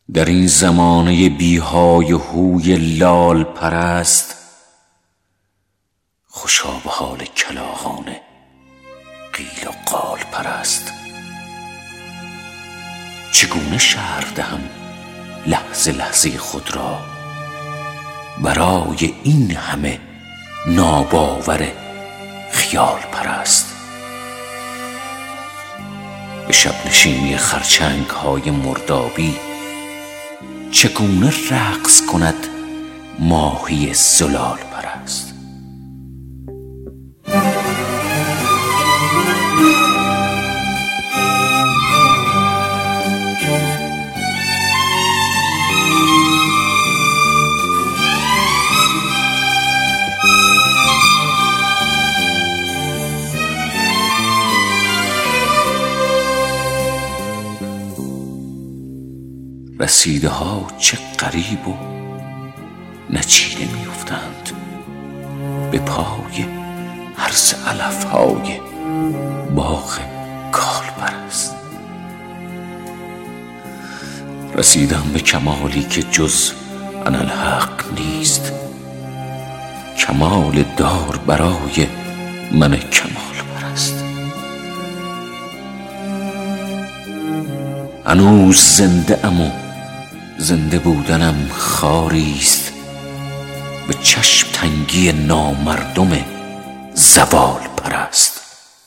در این زمانه بیهای هوی لال پرست، خوشا به حال کلاغان قیل و قال پرست. چگونه شرح دهم لحظه لحظه خود را برای این همه ناباور خیال پرست؟ به شب نشینی خرچنگ های مردابی چگونه رقص کند ماهی زلال پرست؟ رسیده ها چه غریب و نچیده می افتند به پای هرس علف های باغ کال پرست. رسیدم به کمالی که جز انالحق نیست، کمال دار برای من کمال پرست. هنوز زنده ام و زنده بودنم خاریست به چشم تنگی نامردم زوال پرست.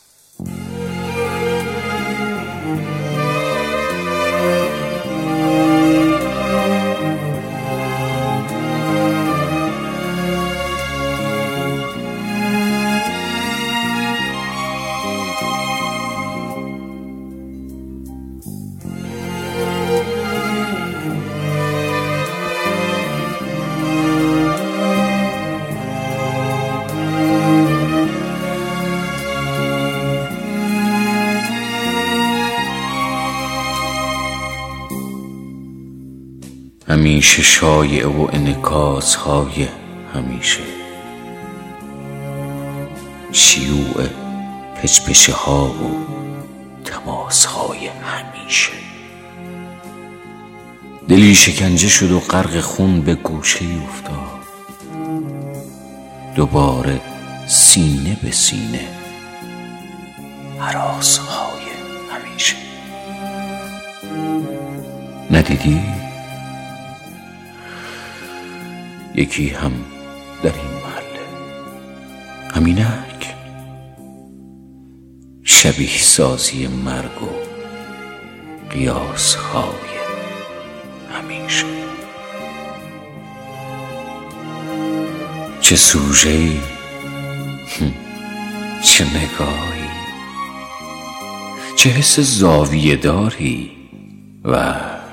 همیشه شایعه و انعکاس های همیشه، شیوع پچپچه ها و تماس های همیشه. دلی شکنجه شد و غرق خون به گوشه افتاد، دوباره سینه به سینه هراس های همیشه. ندیدی؟ یکی هم در این محله، همینک، شبیه سازی مرگ و قیاس های همیشه. چه سوژه‌ای، چه نگاهی، چه حس زاویه داری و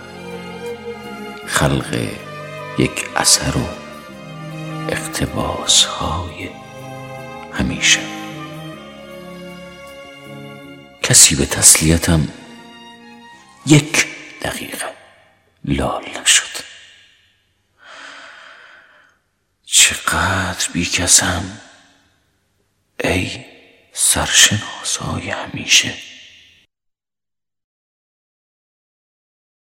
خلق یک اثر و اقتباس های همیشه. کسی به تسلیتم 1 دقیقه لال نشد. چقدر بیکسم ای سرشناسای همیشه.